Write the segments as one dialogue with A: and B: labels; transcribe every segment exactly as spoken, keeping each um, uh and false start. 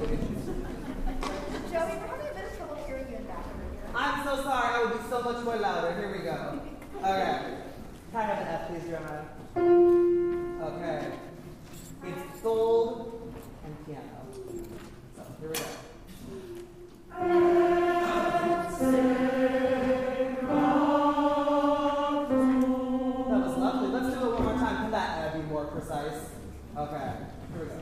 A: Joey, we're having a bit of trouble hearing you in back over here.
B: I'm so sorry. I would be so much more louder. Here we go. Okay. Can I have an F, please, Jeremiah? Okay. It's gold and piano. So, here we go. That was lovely. Let's do it one more time. Can that uh, be more precise? Okay. Here we go.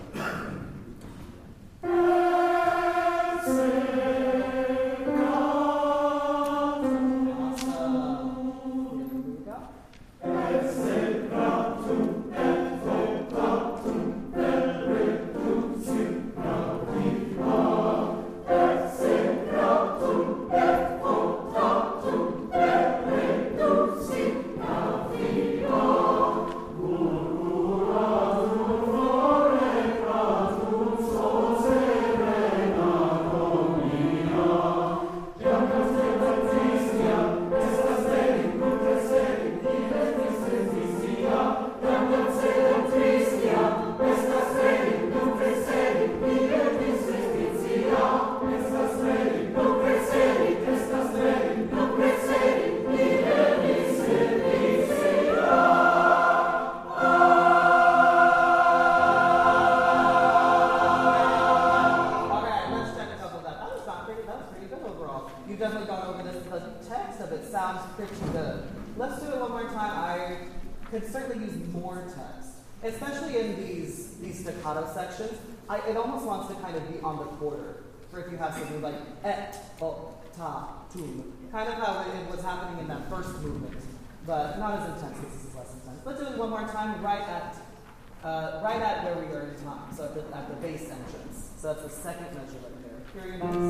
B: Especially in these, these staccato sections, I, it almost wants to kind of be on the quarter. For if you have something like et, o, ta, tum. Kind of how it was happening in that first movement. But not as intense, because this is less intense. Let's do it one more time, right at uh, right at where we are in time. So at the, at the bass entrance. So that's the second measure right there. Here are your notes.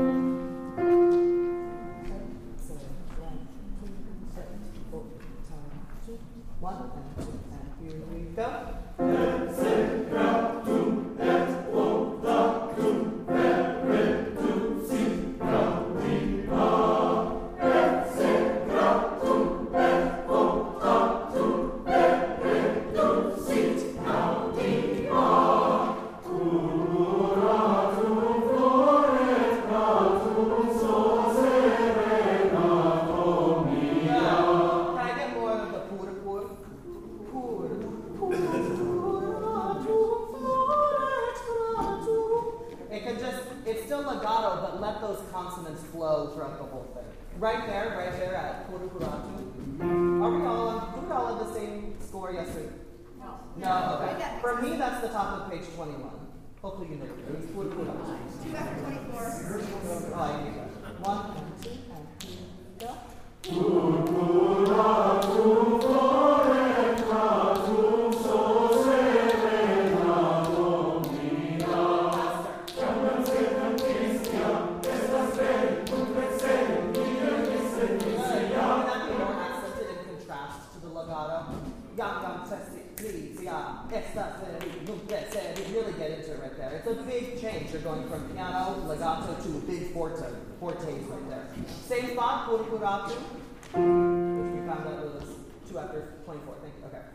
B: One and two, and here we go. Et secratum et vocatum perentum sit gaudiva. Et secratum et vocatum perentum sit gaudiva. Curatum floret catum so serena domina. Can I get more of the pura pura? It can just, it's still legato, but let those consonants flow throughout the whole thing. Right there, right there at puru puratu. Are we all on, do we all have the same score? Yes, we. No. No, okay. For me, that's the top of page twenty-one. Hopefully you know it. It's puru puratu.
A: Two after twenty-four.
B: Oh, I need that. One, and two, and here we go.
C: Puru puratu, floret catum so serena domina. Jam sedem Christia, estas veri, cum prexeri, mille misericisia.
B: Can that be more accented in contrast to the legato? Yam yam testi, Christia, estas veri, cum prexeri. Really get into it right there. It's a big change. You're going from piano, legato to a big forte. Fortes right there. Same spot, puru puratu, which we found out was two after twenty-four. Thank you. Okay.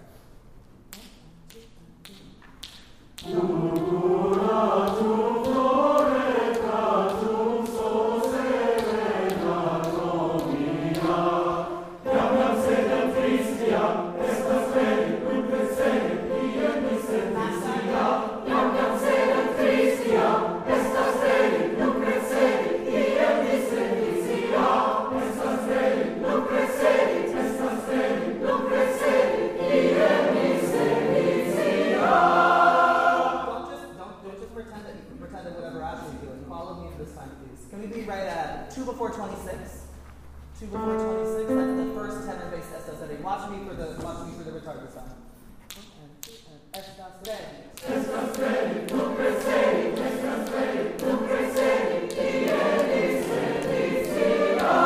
C: Curatum floret catum so serena domina. Jam jam sedem Christia, estas veri, cum prexeri, mille misericisia. Jam jam sedem Christia, estas veri, cum prexeri, mille misericisia. Estas veri, cum prexeri, estas veri, cum prexeri, mille misericisia.
B: Don't just don't, don't just pretend that you can pretend that whatever Ashley's doing. Follow me for this time, please. Can we be right at two before twenty-six? Two before twenty-six. That's the first tenor bass estas setting. Watch me for the watch me for the retarded sound. And two and estas ready.
C: Estas veri, cum prexeri, estas veri, cum prexeri, mille misericisia.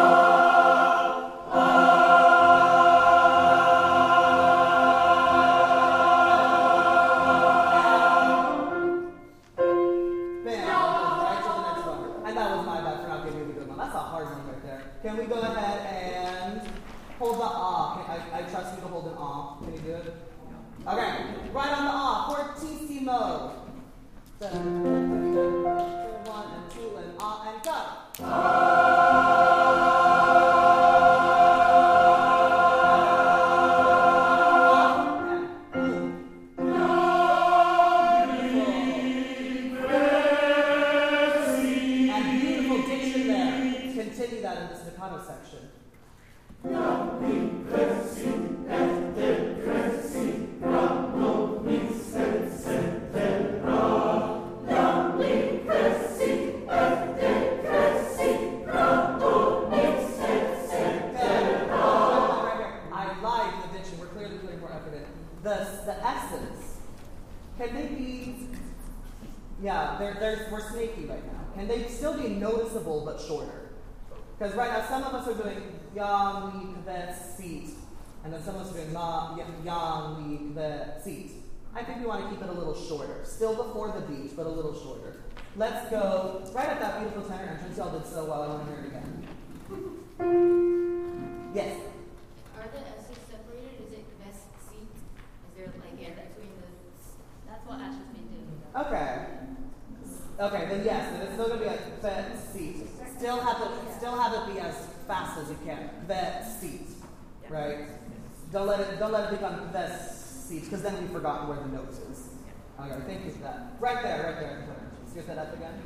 B: Can we go ahead and hold the ah? Can, I, I trust you to hold an ah. Can you do it? Okay. Right on the ah. Fortissimo. So, they're, they're, we're snaky right now. Can they still be noticeable but shorter? Because right now some of us are doing yang li kve seat, and then some of us are doing na yang li kve seat. I think we want to keep it a little shorter. Still before the beat, but a little shorter. Let's go right at that beautiful tenor entrance. Y'all did so well. I want to hear it again. Yes.
D: Are the S's separated? Is it best seat? Is there like air between the? That's what Ash has been doing.
B: Okay. Okay, then yes, then it's still gonna be like the seat. Still have it still have it be as fast as you can. The seat. Right? Don't let it don't let it become the seat, because then we've forgotten where the note is. Okay, thank you for that. Right there, right there. Let's get that up again.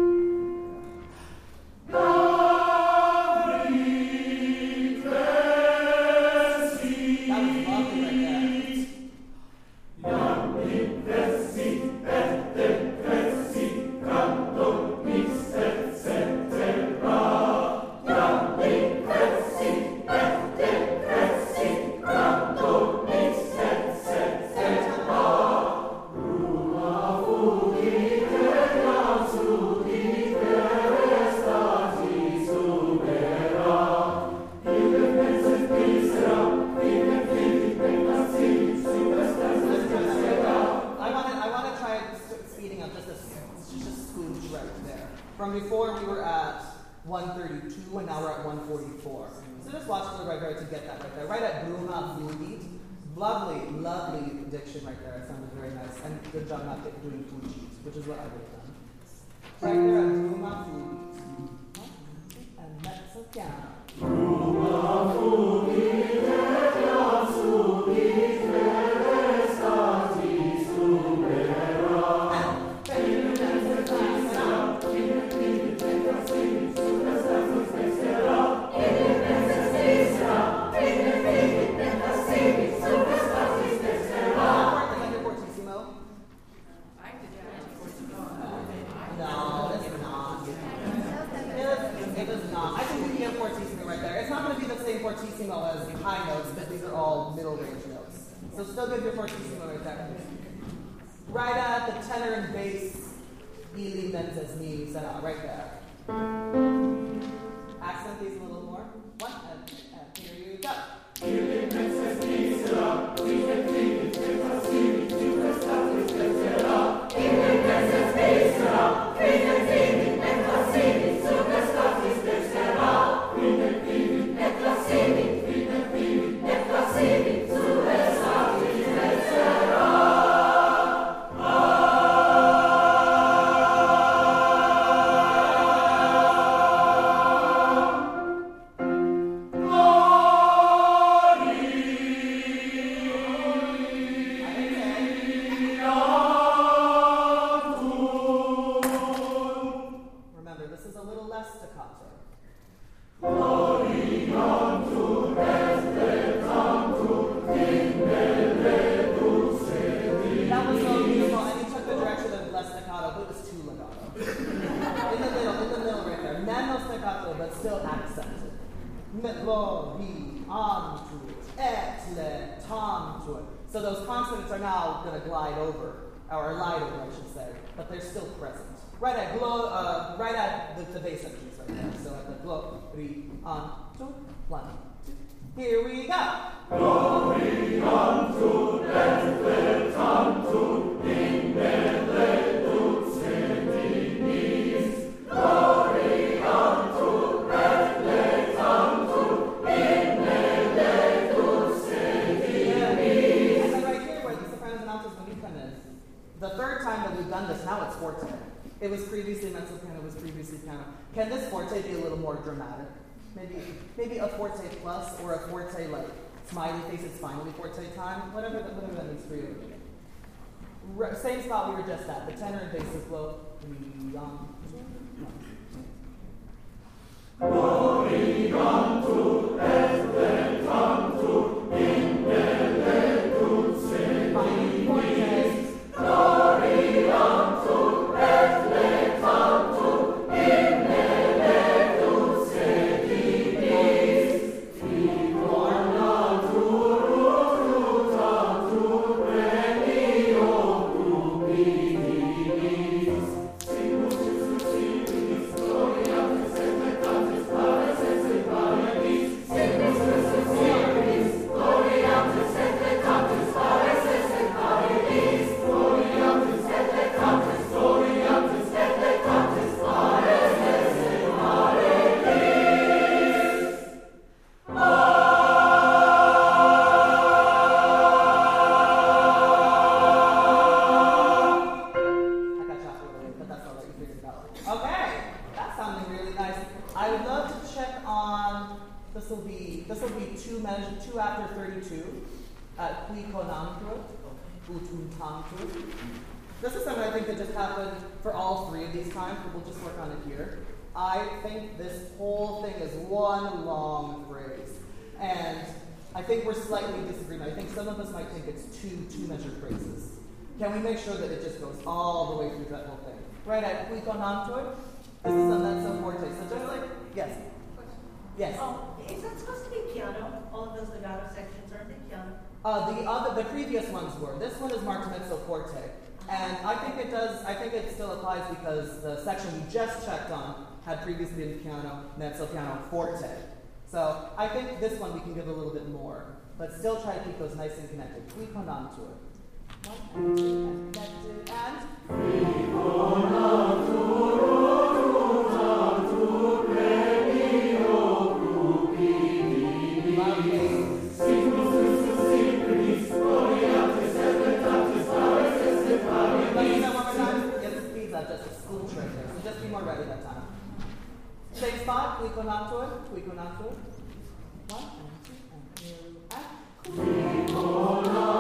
B: From before we were at one thirty-two and now we're at one forty-four. So just watch the right there to get that right there. Right at Bruma Fluid. Lovely, lovely diction right there. It sounded very nice. And good job not doing food cheese, which is what I would have done. Right there at Bruma Fluid. And mezzo piano. Bruma Fluid, fortissimo as high notes, but these are all middle range notes. So still good your fortissimo right there. Right at the tenor and bass, ili menzes mi sarà, right there. Accent these a little more. One, and, and here you go. Ili menzes mi sarà, ili menzes mi sarà, ili menzes mi sarà, ili menzes mi sarà, ili menzes So those consonants are now going to glide over, or glide over, I should say, but they're still present. Right at glo, uh, right at the, the bass energies right there. So at the glo, three, on, two, one, two. Here we go. Glory unto Bethlehem, unto in Bethlehem, glory unto Bethlehem, unto in the third time that we've done this, now it's forte. It was previously mezzo piano, it was previously piano. Can this forte be a little more dramatic? Maybe maybe a forte plus or a forte like smiley face, it's finally forte time. Whatever that, whatever that means for you. Re- same spot we were just at. The tenor and bass is low. Glory unto Bethlehem, unto in Bethlehem, finally forte. Glory unto Bethlehem, unto in Bethlehem, sedibis, Ficorna turuta tu premio rubinis, I would love to check on, this will be, this will be two measure, two after thirty-two. At Kui Konamtu, Utun Tamtu. This is something I think that just happened for all three of these times, but we'll just work on it here. I think this whole thing is one long phrase. And I think we're slightly disagreeing. I think some of us might think it's two two-measured phrases. Can we make sure that it just goes all the way through that whole thing? Right at Kui Konamtu, this is something that's so forte. So just like, yes? Yes?
E: Oh, is that supposed to be piano? All of those legato sections, aren't they piano?
B: Uh, the other, the previous ones were. This one is Martin Mezzo Forte. And I think it does, I think it still applies because the section we just checked on had previously been piano, mezzo piano, forte. So I think this one we can give a little bit more, but still try to keep those nice and connected. We come on to it. One and two and connected and lovely. Just be more ready that time. Same spot, we go not to it, we go not to it. One, and two, and two, and cool.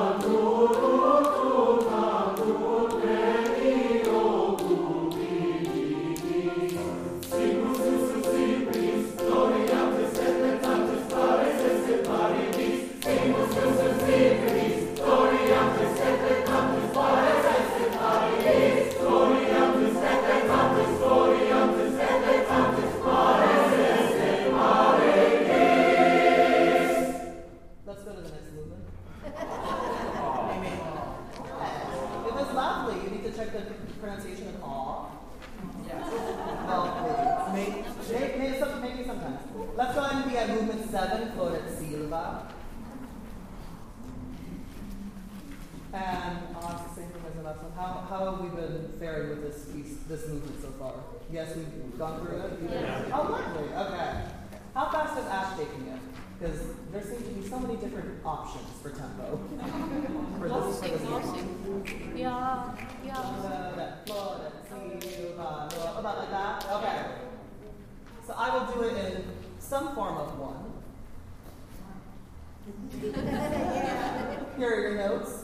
B: This movement so far? Yes, we've gone through it?
D: Yeah.
B: Oh, lovely. Okay. How fast is Ash taking it? Because there seem to be so many different options for tempo. for this, for this
D: Waltzing. Yeah, yeah.
B: About like that? Okay. So I will do it in some form of one. Here are your notes.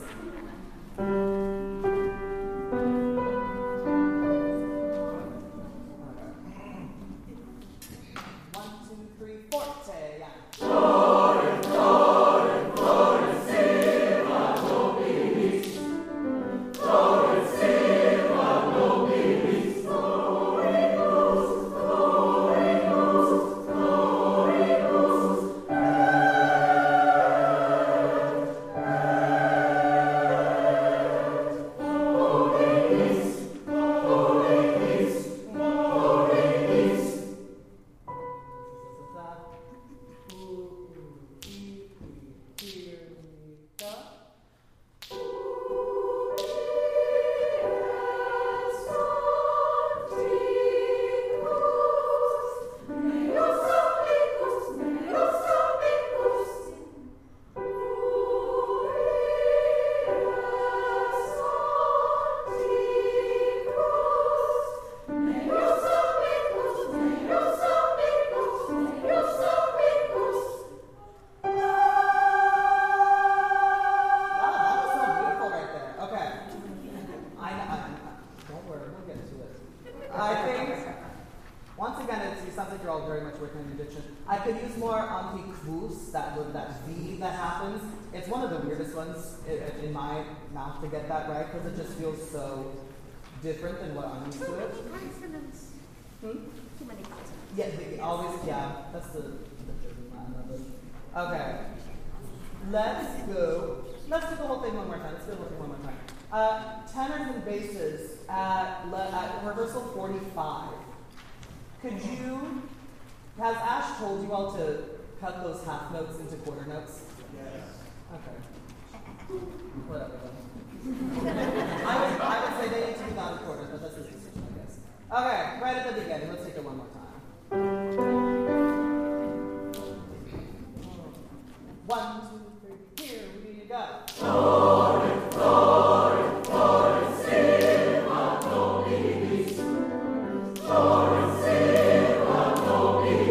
B: To get that right, because it just feels so different than what I'm used to.
A: Too many consonants.
B: Hmm?
A: Too many consonants.
B: Yeah, the, always, yeah, that's the, the German Latin of it. Okay, let's go. Let's do the whole thing one more time. Let's do the whole thing one more time. Uh, tenors and basses at, at rehearsal forty-five. Could you, has Ash told you all to cut those half notes into quarter notes?
C: Yes.
B: Okay. Whatever. I would, I would say they need to be done in quarters, but that's his decision, I guess. Okay, right at the beginning. Let's take it one more time. One, two, three, here we go. Glory, glory, glory, silva, nobis. Glory, silva, nobis.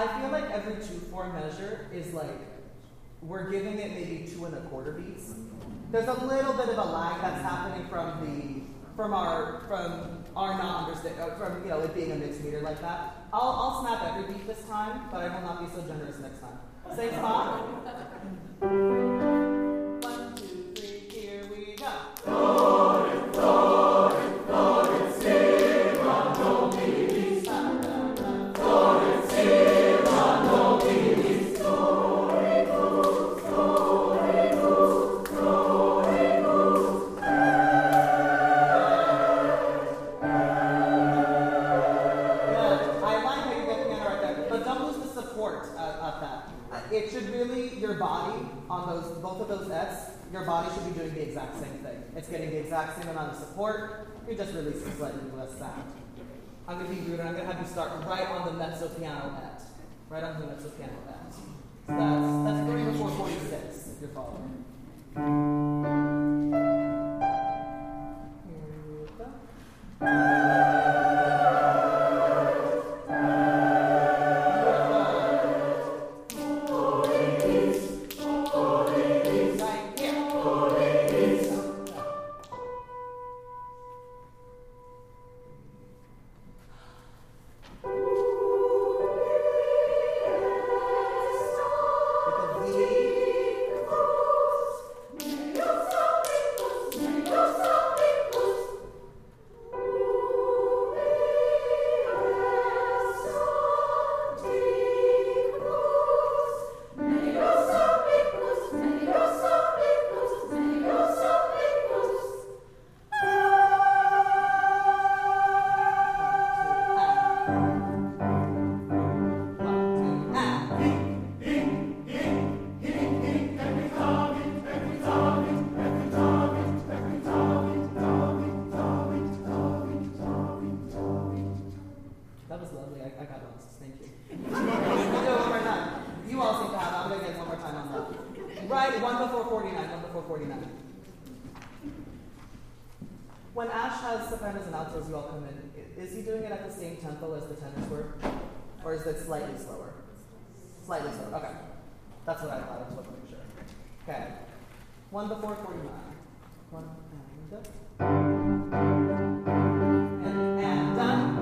B: feel like every two four measure is like we're giving it maybe two and a quarter beats. There's a little bit of a lag that's happening from the from our from our not understand from you know it being a mixed meter like that. I'll I'll snap every beat this time, but I will not be so generous next time. Same spot. One, two, three, here we go. It should really, your body on those, both of those Fs, your body should be doing the exact same thing. It's getting the exact same amount of support. You're just releasing slightly less sound. I'm going to be rude and I'm going to have you start right on the mezzo piano Et. Right on the mezzo piano Et. So that's, that's three before forty-six, if you're following. Here we go. When Ash has sopranos and altos, you all come in. Is he doing it at the same tempo as the tenors were? Or is it slightly slower? Slightly slower, okay. That's what I thought, I just wanted to make sure. Okay. One before forty-nine. One and and, and done.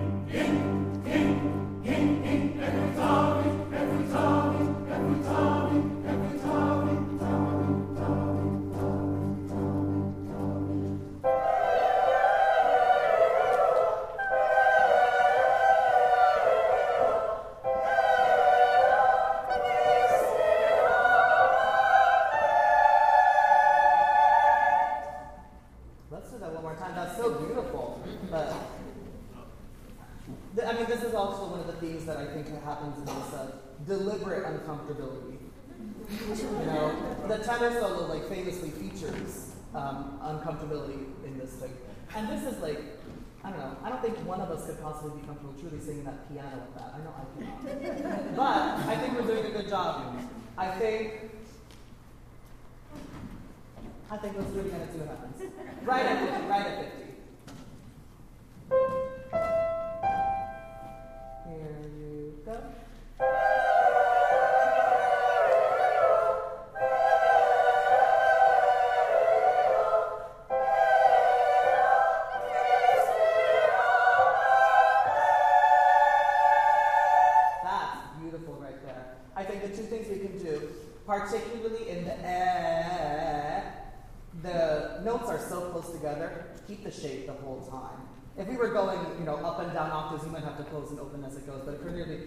B: That I think happens in this uh, deliberate uncomfortability. You know, the tenor solo like famously features um, uncomfortability in this thing, and this is like, I don't know. I don't think one of us could possibly be comfortable truly singing that piano with that. I know I cannot, but I think we're doing a good job. I think. I think let's do it again and see what happens. Right at fifty. Right at fifty. Here you go. That's beautiful right there. I think the two things we can do, particularly in the eh, the notes are so close together, keep the shape the whole time. If we were going, you know, up and down octaves, you might have to close and open as it goes. But if you're nearly,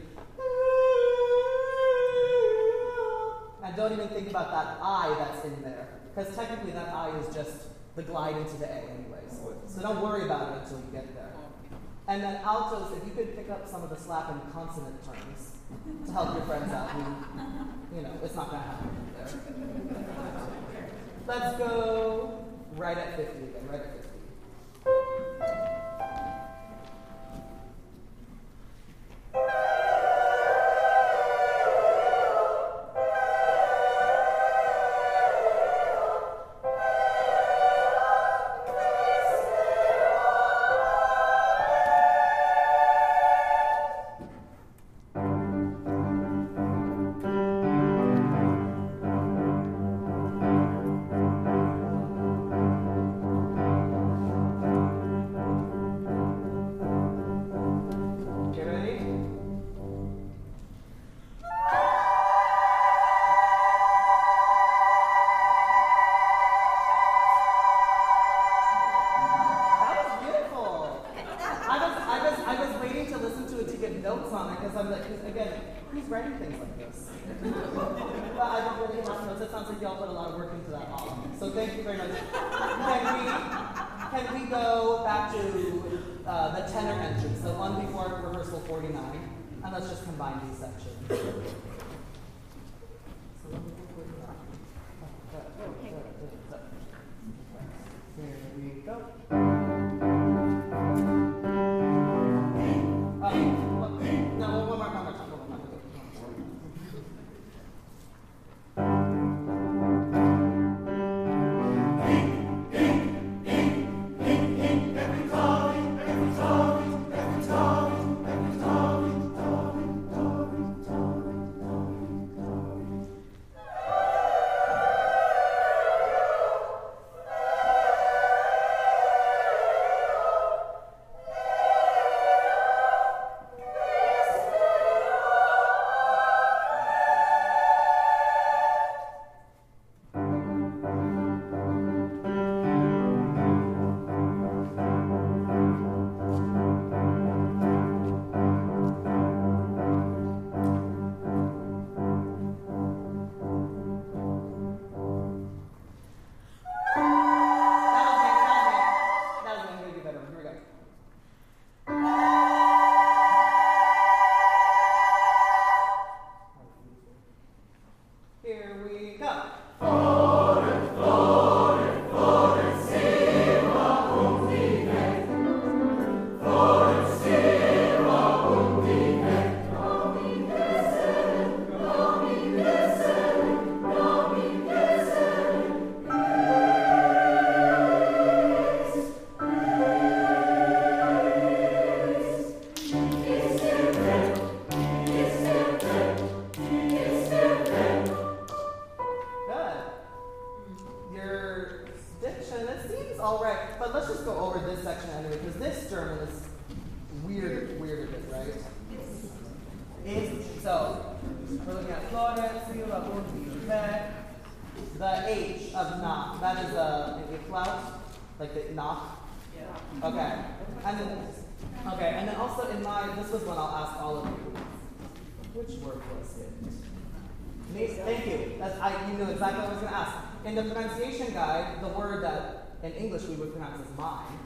B: and don't even think about that I that's in there, because technically that I is just the glide into the A, anyways. So don't worry about it until you get there. And then altos, if you could pick up some of the slap and consonant terms to help your friends out, who, you know, it's not going to happen there. Let's go right at fifty again. Right at fifty. notes on it because I'm like, cause again, who's writing things like this? But I don't really have notes. It sounds like y'all put a lot of work into that all. So thank you very much. Can we, can we go back to uh, the tenor entrance, the one before rehearsal forty-nine, and let's just combine these sections. So one before forty-nine. Here we go. Um, what, no, one more, one more time, one more time. In English, we would pronounce as mine,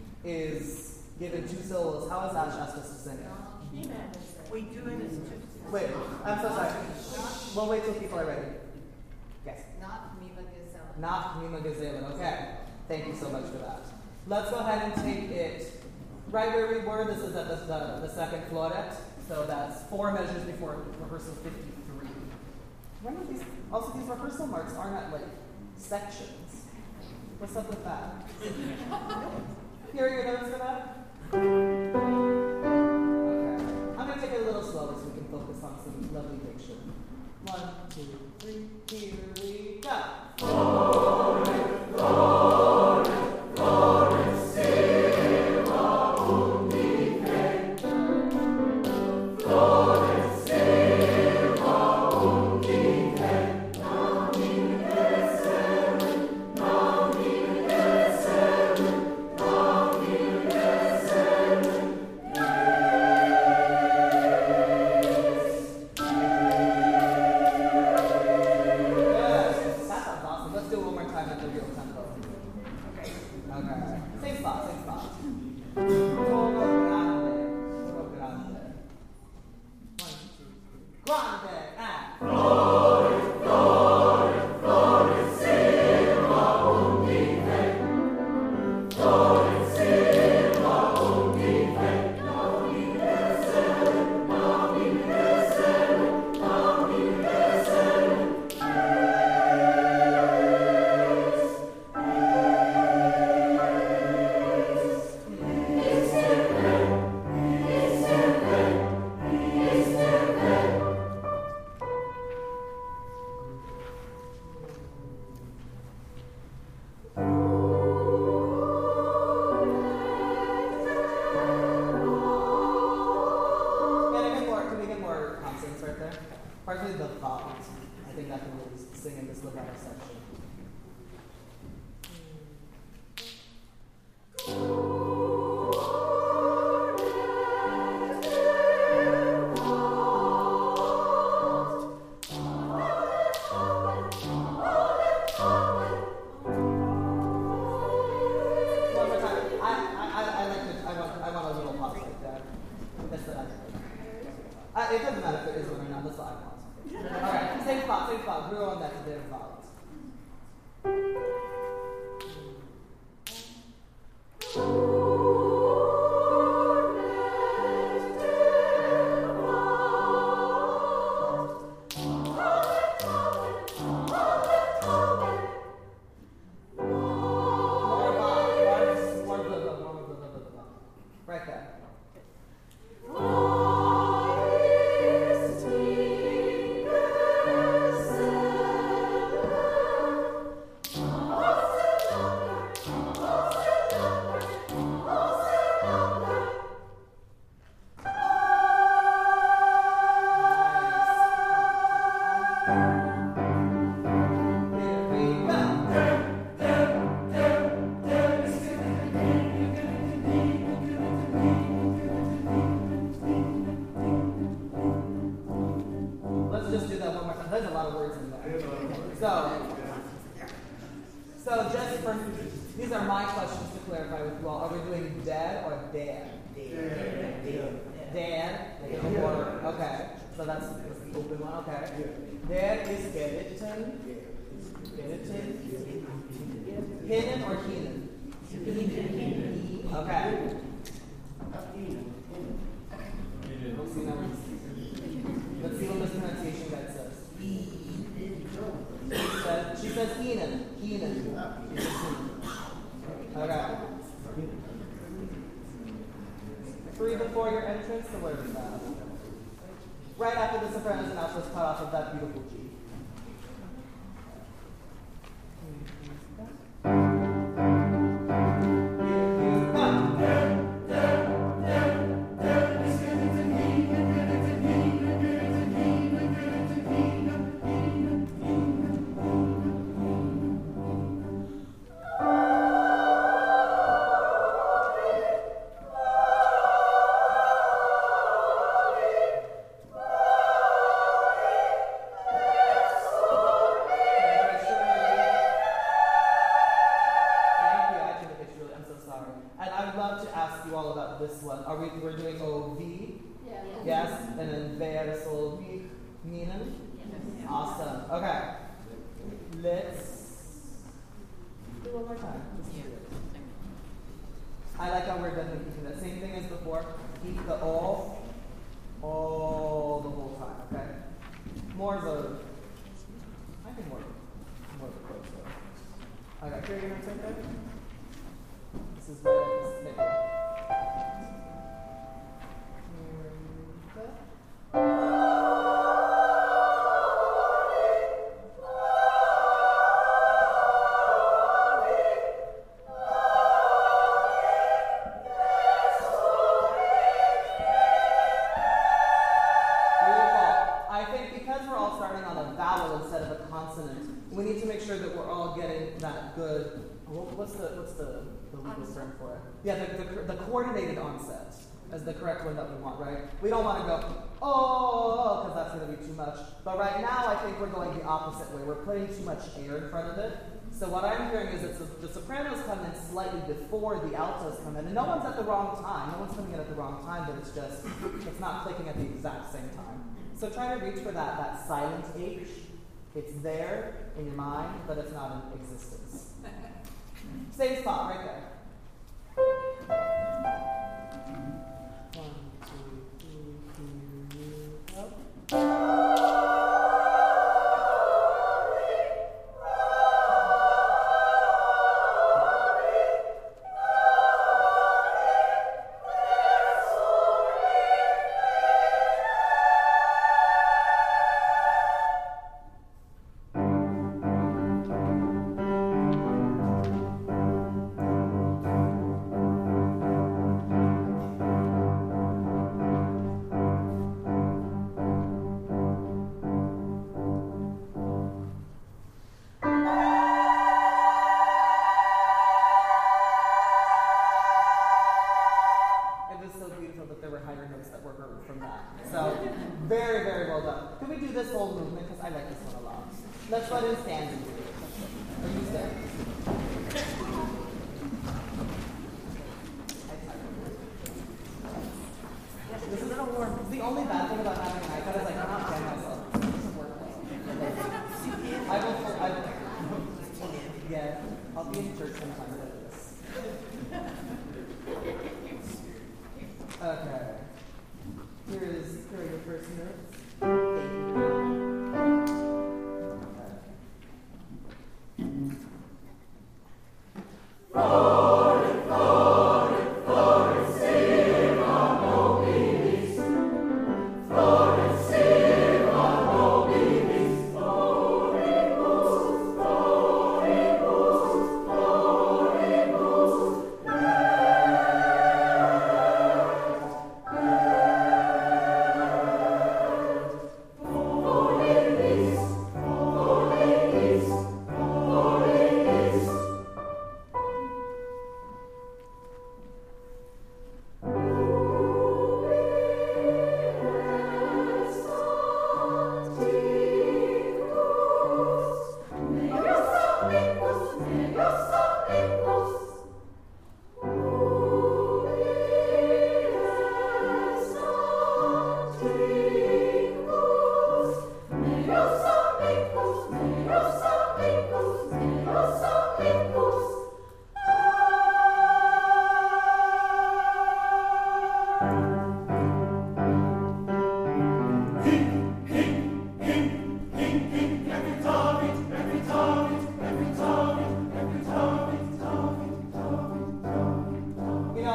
B: is given two syllables. How has Ash asked us to sing it?
E: We do it as two.
B: Wait, I'm so sorry. We'll wait till people are ready. Yes.
D: Not Mima Gazelle.
B: Not Mima Gazelle. Okay. Thank you so much for that. Let's go ahead and take it right where we were. This is at the, the, the second floret. So that's four measures before rehearsal fifty-three. Remember these, also these rehearsal marks aren't at like sections. What's up with that? Here are your notes for that? Okay. I'm going to take it a little slower so we can focus on some lovely diction. One, two, three, here we go. Flore, flore, florissima unique. Florissima unique. Partly the thought. I think that can really sing in this legato section. Mm. Uh, it doesn't matter if there is one or not, that's what I want. Alright, same spot, same spot. We're on that today about. Right there. Let's just do that one more time. There's a lot of words in there. So, so just for, these are my questions to clarify with you all. Are we doing dad or dad? Dad. Dad. Or, okay. So that's the open one. Okay. Dad is skeleton. Skeleton. Hidden or Keenan? Okay. Let's see, now. Let's see what mispronunciation that says. She says, she says Keenan. Keenan. Okay. Three before your entrance, so where is that? Right after the sopranos and altos cut off of that beautiful G. This one. Are we we're doing O V?
D: Yeah.
B: Yes. And then verso V Neenan?
D: Yes.
B: Awesome. Okay. Let's do one more time. Let's do it. I like how we're definitely keeping that same thing as before. Keep the all all the whole time, okay? More of a I think more more of a close though. Okay, here you're gonna take that. This is where this thing. We need to make sure that we're all getting that good. What's the what's the, the legal term for it? Yeah, the, the, the coordinated onset is the correct one that we want, right? We don't want to go oh because that's going to be too much. But right now, I think we're going the opposite way. We're putting too much air in front of it. So what I'm hearing is that the, the sopranos come in slightly before the altos come in, and no one's at the wrong time. No one's coming in at the wrong time, but it's just it's not clicking at the exact same time. So try to reach for that that silent H. It's there in your mind, but it's not in existence. Same spot, right there. One, two, three, three, go. Very, very well done. Can we do this whole movement? Because I like this one a lot. Let's go ahead and stand and do it. Are you there? This is the only bad thing about having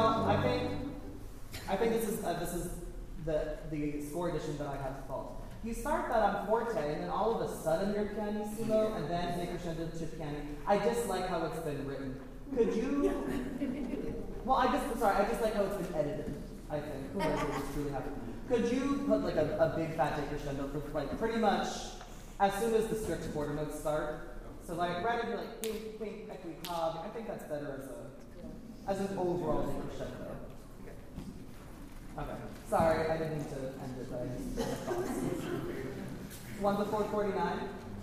B: know, I think, I think this is uh, this is the the score edition that I have to fault. You start that on forte, and then all of a sudden you're pianissimo, and then decrescendo to piano. I just like how it's been written. Could you? Well, I just sorry, I just like how it's been edited. I think whoever was truly happy. Could you put like a, a big fat decrescendo for like pretty much as soon as the strict quarter notes start? So like rather than like pink, pink, equi, cob, I think that's better as a as an overall decrescendo. Okay. Sorry, I didn't mean to end it, but I just had thoughts. One before forty-nine.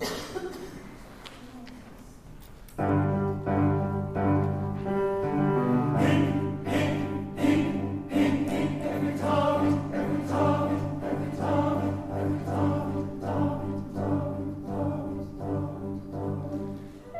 C: Every time, every time, every time, every time, time, time, time, time, time.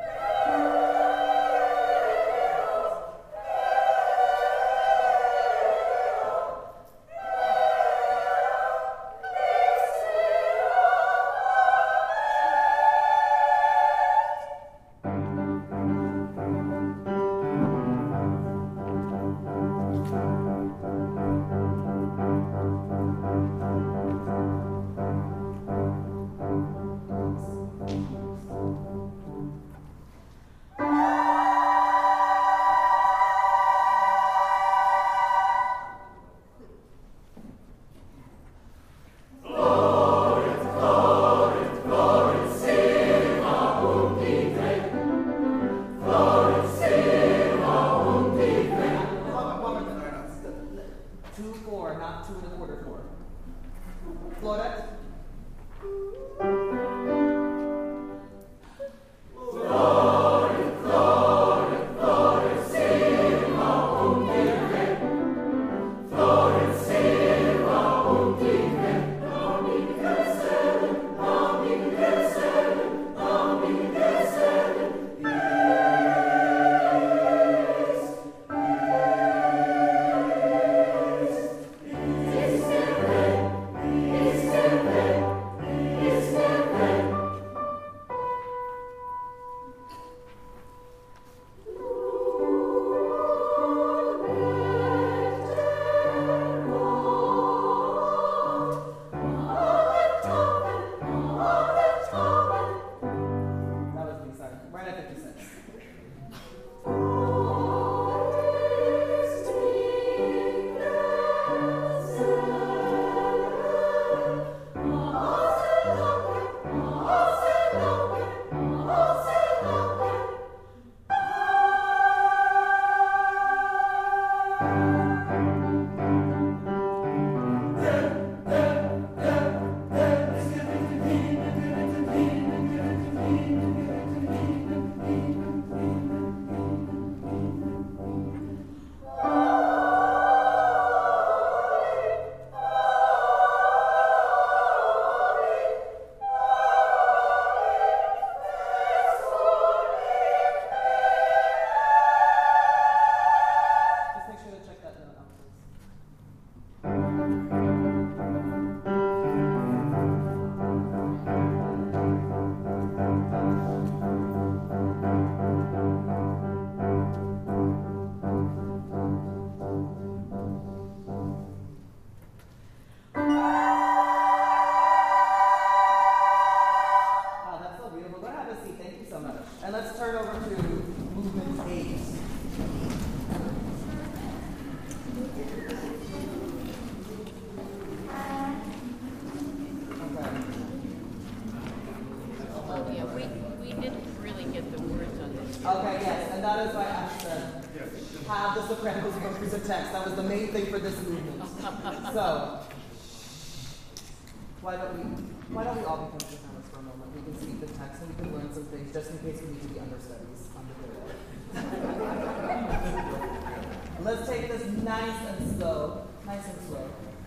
B: Let's take this nice and slow, nice and slow.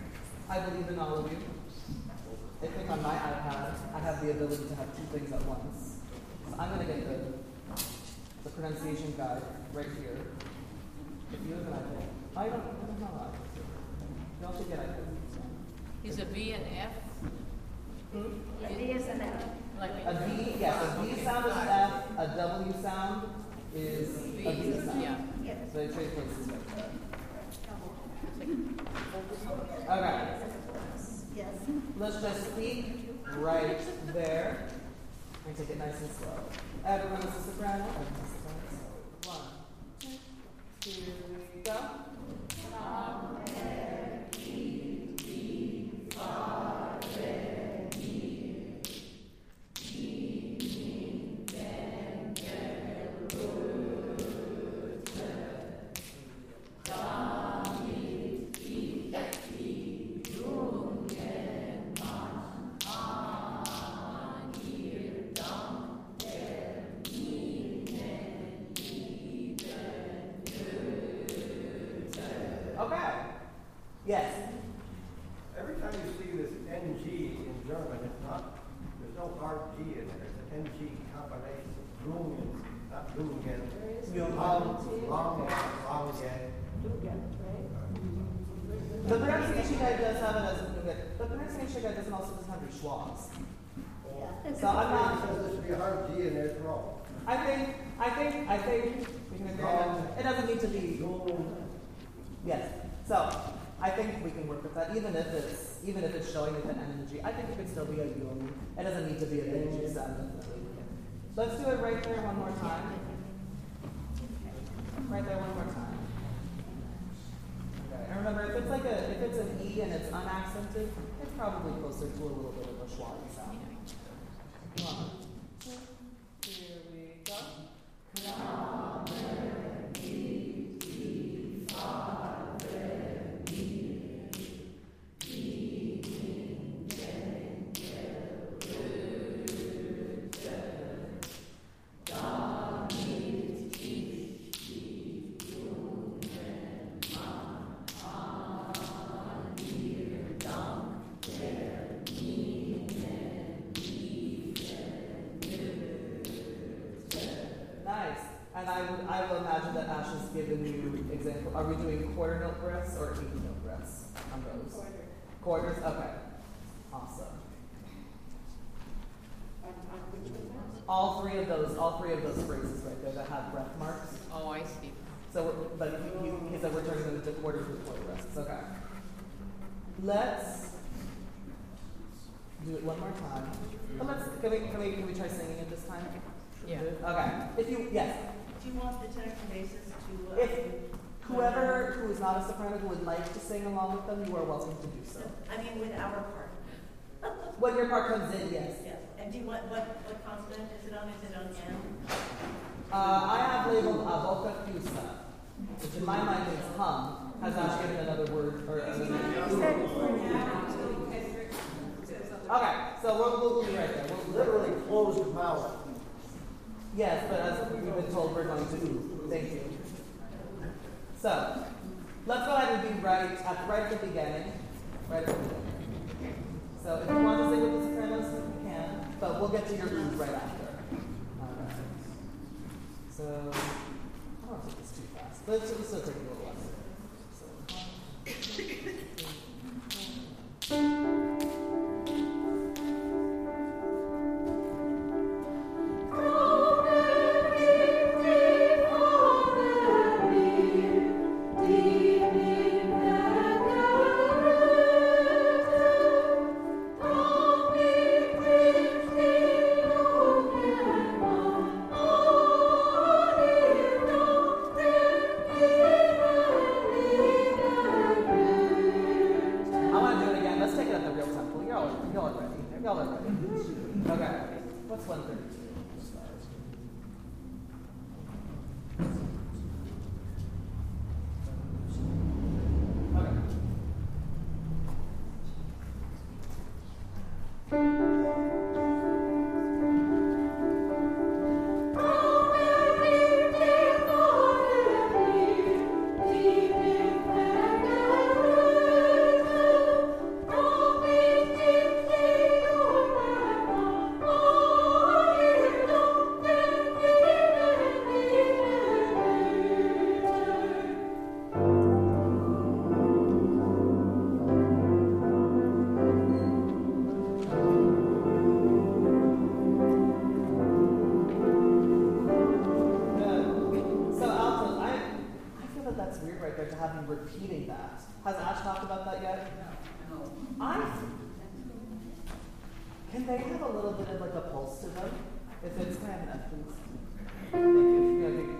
B: I believe in all of you. I think on my iPad, I have the ability to have two things at once. So I'm going to get the, the pronunciation guide right here. If you have an iPad. I don't, I don't know how iPad. You also get iPad.
F: Is a V and F?
B: Hmm?
A: Yeah, D is an F.
F: Like
B: A V, yes, a V sound is an F, a W sound is a V sound.
F: Yeah.
A: Yes.
B: So they trade places like that. Okay.
E: Yes.
B: Let's just speak right there. And take it nice and slow. Everyone is a soprano. Everyone is a soprano. So one, two, here we go. Okay. Yes.
C: Every time you see this N G in German, it's not, there's no hard G in there. It's an N G combination. Lungen, not Lungen. Long, long, long,
B: The pronunciation guide does have it as a good. The pronunciation guide doesn't also doesn't have your schwas. So I'm not.
C: Says there should be a hard G in there, it's wrong.
B: I think. I think. I think we can agree on that. It doesn't need to be. Yes. So I think we can work with that, even if it's even if it's showing it an N and G. I think it could still be a yum. It doesn't need to be an N G sound. Let's do it right there one more time. Right there one more time. Okay. And remember, if it's like a if it's an E and it's unaccented, it's probably closer to a little bit of a schwa sound. One, two, here we go. Nice. And I would I will imagine that Ash has given you example. Are we doing quarter note breaths or eighth note breaths on those? Quarter. Quarters? Okay. Awesome. All three of those, all three of those phrases right there that have breath marks.
F: Oh, I see.
B: So, we're, but he, he, he said we're turning them into quarters with quarter rests. Okay. Let's do it one more time. But let's can we can we can we try singing it this time?
F: Yeah.
B: Okay. If you yes.
E: Do you want the tenor and basses to? Uh,
B: If whoever who is not a soprano who would like to sing along with them, you are welcome to do so.
E: I mean, with our part.
B: When your part comes in, yes.
E: Yes. And do you want what what consonant is it on? Is it on N?
B: Uh, I have labeled avoca fusa, which in my mind means hum. Has Ash given another word or another? Okay, so we'll, we'll be right there. We'll
C: Literally closed mouth.
B: Yes, but as we've been told, we're going to do. Thank you. So, let's go ahead and be right at right at the beginning. Right at the beginning. So, if you want to sing with the sopranos, you can, but we'll get to your oohs right after. Alright. So, I don't want to take this too fast. But it's, it's still taking a little less. So, one, two, three, four.
G: Oh,
B: meaning that. Has Ash talked about that yet?
F: No.
B: I can they have a little bit of like a pulse to them? If it's kind of an F, please. Thank you. Yeah, thank you.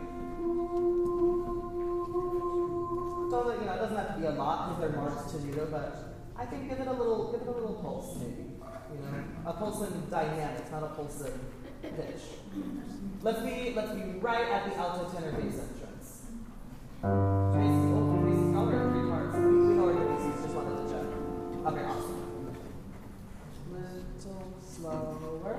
B: So that, you know, it doesn't have to be a lot because they're marked to neither, but I think give it a little, give it a little pulse, maybe. You know, a pulse in dynamics, not a pulse in pitch. Let's be, let's be right at the alto tenor bass entrance. Tracy, oh, Tracy, oh, we're three parts. We, we know where the bass is, just wanted to check. Okay, awesome. Little slower.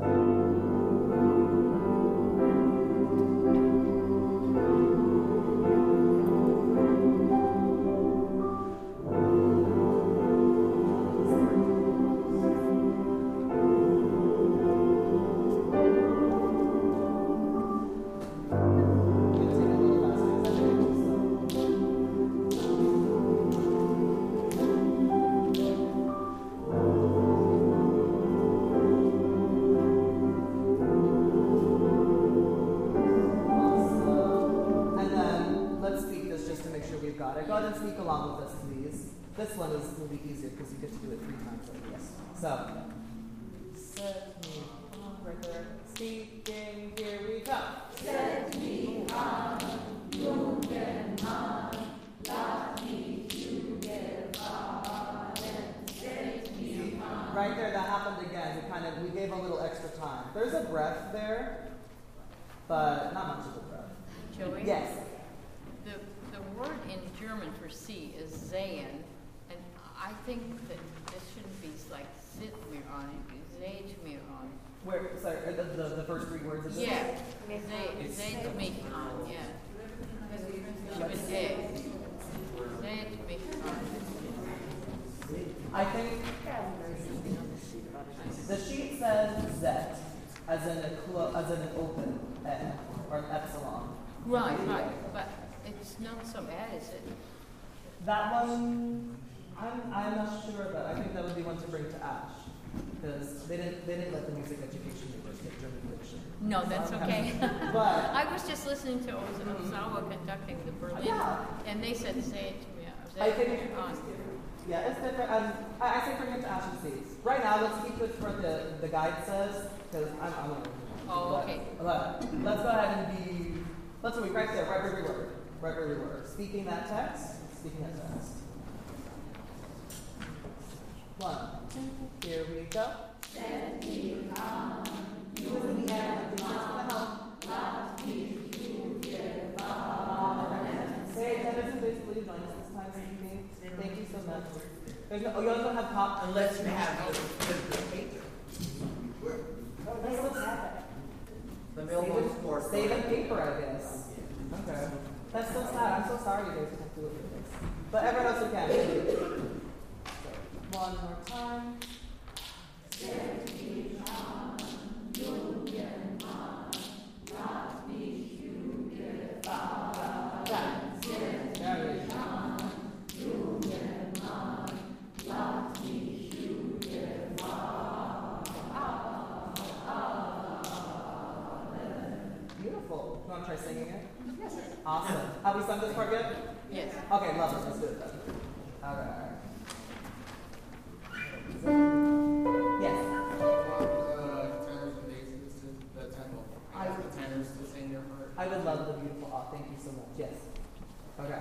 B: This one is will be easier because you get to do it three times like this. So, set me on right there. Speaking, here we go. Set me on, moving on, let me to get on, and set me on. Right there, that happened again. We kind of we gave a little extra time. There's a breath there, but not much of a breath.
F: Joey?
B: Yes.
F: The the word in German for C is sehen. I think that this shouldn't be like sit mir on, seht mir on.
B: Where, sorry, the, the, the first three words of this?
F: Yeah, seht, seht mich on, yeah. With A. Seht mich on.
B: I think the sheet says zet as in a clo- as in an open N or an epsilon.
F: Right, right, but it's not so bad, is it?
B: That one. I'm, I'm not sure, but I think that would be one to bring to Ash because they didn't they didn't let the music education majors get German fiction.
F: No, that's okay.
B: But
F: I was just listening to Oz- Ozawa conducting the Berlin,
B: yeah.
F: and they said say it to me.
B: I think yeah, it's different. Um, I, I think bring it to Ash and see. Right now, let's keep with what the, the guide says because I'm I'm gonna.
F: Oh,
B: but,
F: okay.
B: But let's go ahead and be. Let's read right there, right where we were, right where we were. Speaking that text. Speaking that text. One, two, here we go. Set me on, you in the air, the help. Me to get on. Say Tennyson basically join us this time, evening. Thank you so much. There's no, oh, you don't have pop
G: Unless you have the paper.
B: Let's look at
G: The
B: it.
G: mailbox for
B: Save in paper, I guess. Okay. That's so sad. I'm so sorry you guys have to do it with this. But everyone else who can. One more time. Set me on, you get on, not me, you get on. There we go. You get on, not me, you get on. Beautiful. You want to try singing it? Yes. Awesome. Have we sung this part yet?
F: Yes.
B: Okay, lovely. Let's do it then. All right. Yes.
H: I, the tenors to sing their part.
B: I would love the beautiful ah, thank you so much. Yes. Okay.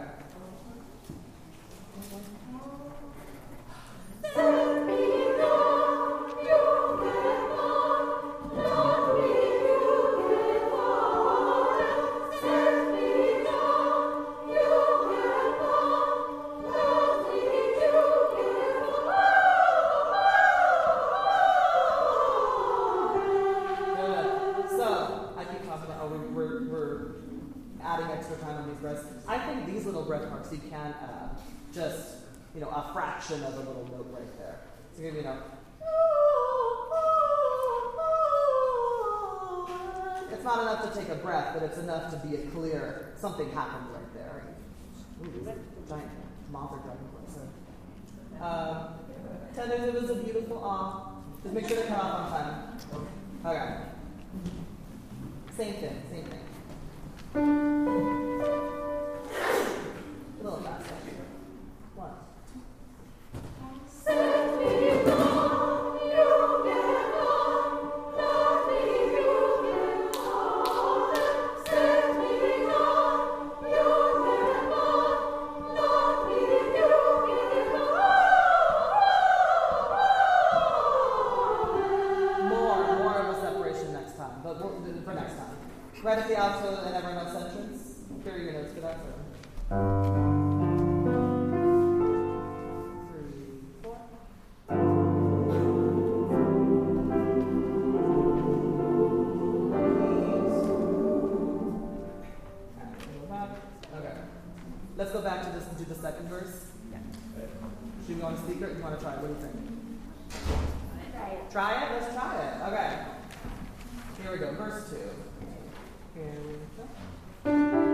B: You can add just, you know, a fraction of a little note right there. So you know, it's not enough to take a breath, but it's enough to be a clear something happened right there. Ooh, giant moth or dragonfly. So, um, tenders, it was a beautiful ah. Just make sure to cut off on time. Okay. Same thing. Same thing. A little faster. second verse? Yeah. Should we go on speaker? You want to try it? What do you think?
A: Try it.
B: Try it? Let's try it. Okay. Here we go. Verse two. Here we go.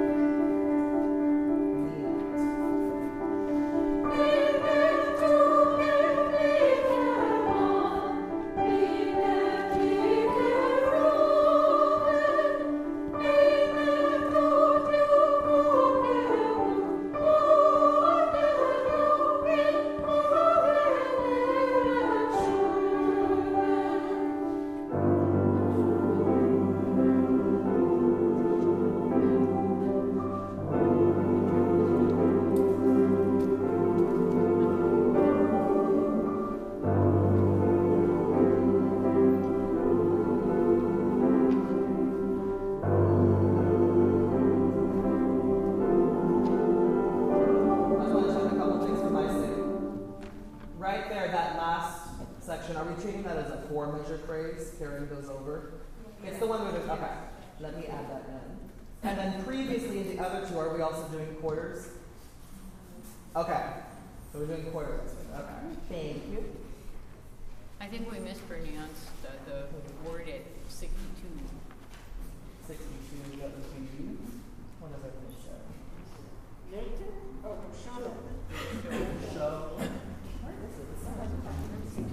B: Are we treating that as a four measure phrase, carrying those over? It's the one where there's, okay, let me add that in. And then previously in the other two, are we also doing quarters? Okay, so we're doing quarters. Okay, thank you.
F: I think we mispronounced the, the word at sixty-two.
B: sixty-two, that would be, what does that mean? Show.
A: Later? Oh, show.
B: Show. Where is it? It's not-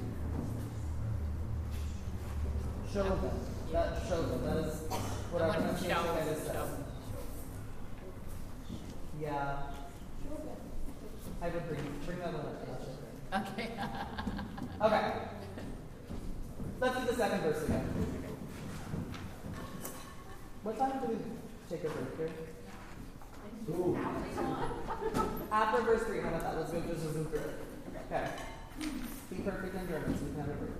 B: Show them. That show them. That is what
F: The
B: our
F: one who
B: pronunciation
F: shouts,
B: guide says.
F: shouts.
B: Yeah. I would bring bring that one up.
F: Okay.
B: Okay. Let's do the second verse again. What time do we take a break here?
C: Ooh.
B: After verse three, how about that? Let's go just zoom through it. Okay. Be perfect in German, so we can have a break.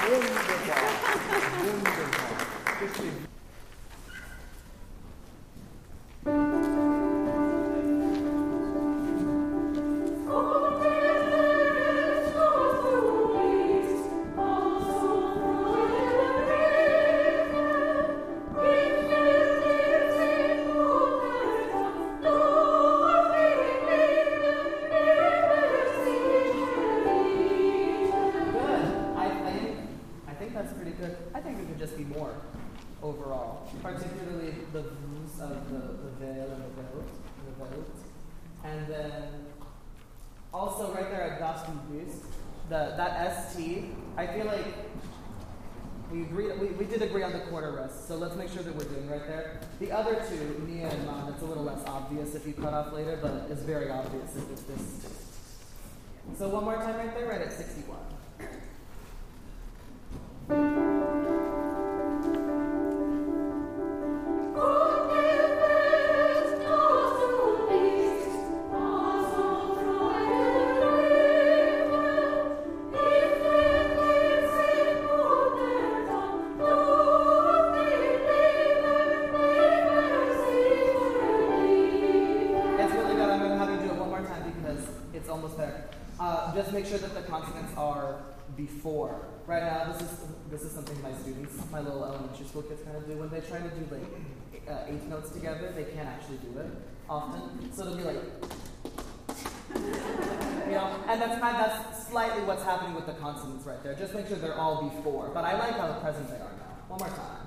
B: Wunderbar. Wunderbar. Wirklich. Overall, particularly the views of the, the veil and the veil, the veil. And then also right there at Das Bist, the that S T, I feel like we agree we, we did agree on the quarter rest, so let's make sure that we're doing right there. The other two, Nia and Man, it's a little less obvious if you cut off later, but it's very obvious if it's this. So one more time right there, right at sixty-one. Just make sure that the consonants are before. Right now, this is this is something my students, my little elementary school kids kind of do. When they try to do like uh, eight notes together, they can't actually do it often. So it'll be like, you know, and that's kind of, that's slightly what's happening with the consonants right there. Just make sure they're all before. But I like how present they are now. One more time.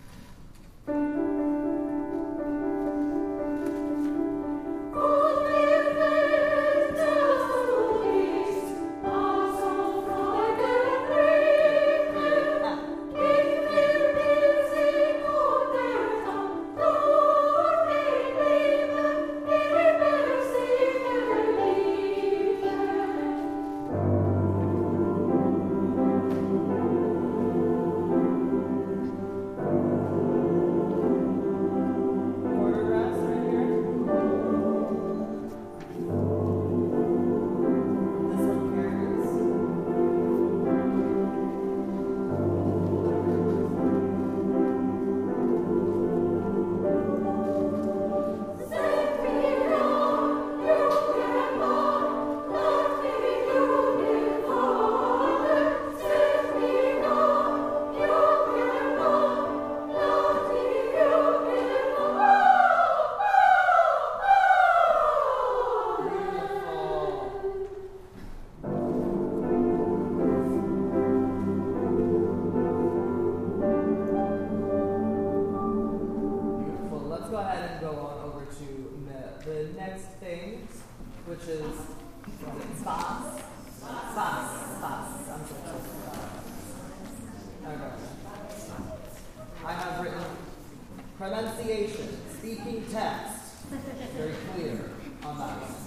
B: Pronunciation, speaking text, very clear on that one.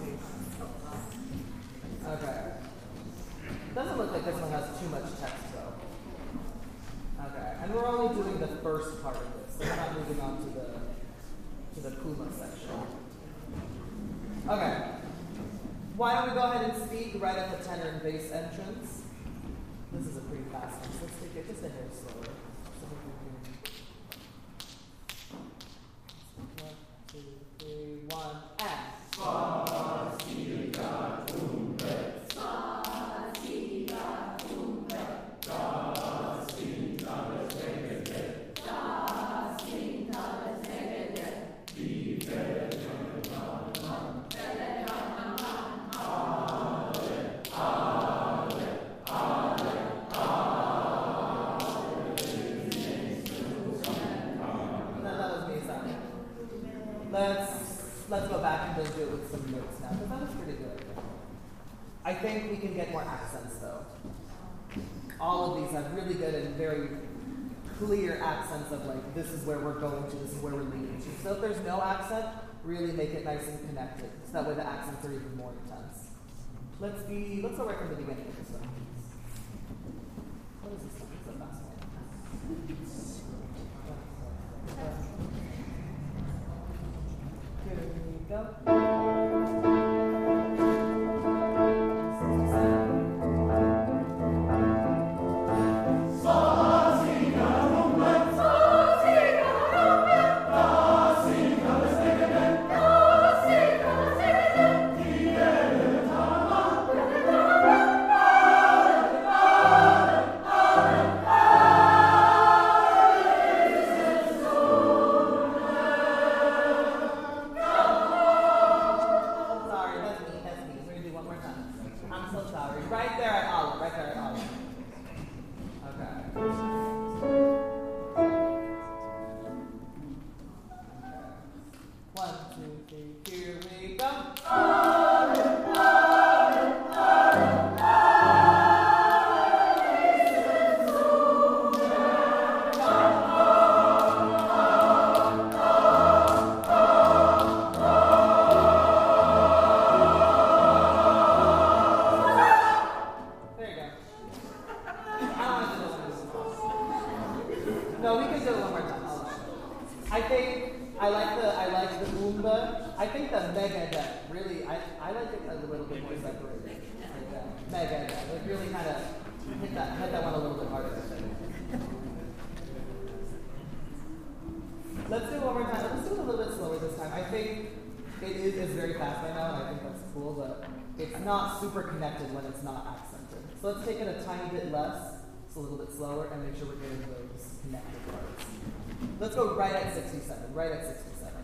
B: Okay. Doesn't look like this one has too much text though. Okay, and we're only doing the first part of this, so we're not moving on to the to the Puma section. Okay. Why don't we go ahead and speak right at the tenor and bass entrance? This is a pretty fast one, so let's take it just a hair slower. One, and. Fa, si, la, tum, re. Fa, si, la, tum, re. Da, si, la, re, re, re. Da, si, la, re, re, re. Di, re, re, re, re, re, re, Let's let's go back and then do it with some notes now, because that was pretty good. I think we can get more accents though. All of these have really good and very clear accents of like, this is where we're going to, this is where we're leading to. So if there's no accent, really make it nice and connected. So that way the accents are even more intense. Let's be, let's go right from the beginning of this one. What is this one? It's a fast one. Here we go. right there at Olive, right there at Olive. Okay. One, two, three, here we go. There you go. I don't want to do it. No, we can do it one more time. I'll let you. I think I like the I like the Oomba. I think the Mega Deck really I, I like it a little bit more separated. Like that. Mega Deck. Like really kind of hit that hit that one a little bit harder. I think. Let's do it one more time. Let's do it a little bit slower this time. I think it is it's very fast right now, and I think that's cool, but it's not super connected when it's not accented. So let's take it a tiny bit less, it's a little bit slower, and make sure we're getting those connected parts. Let's go right at sixty-seven, right at sixty-seven.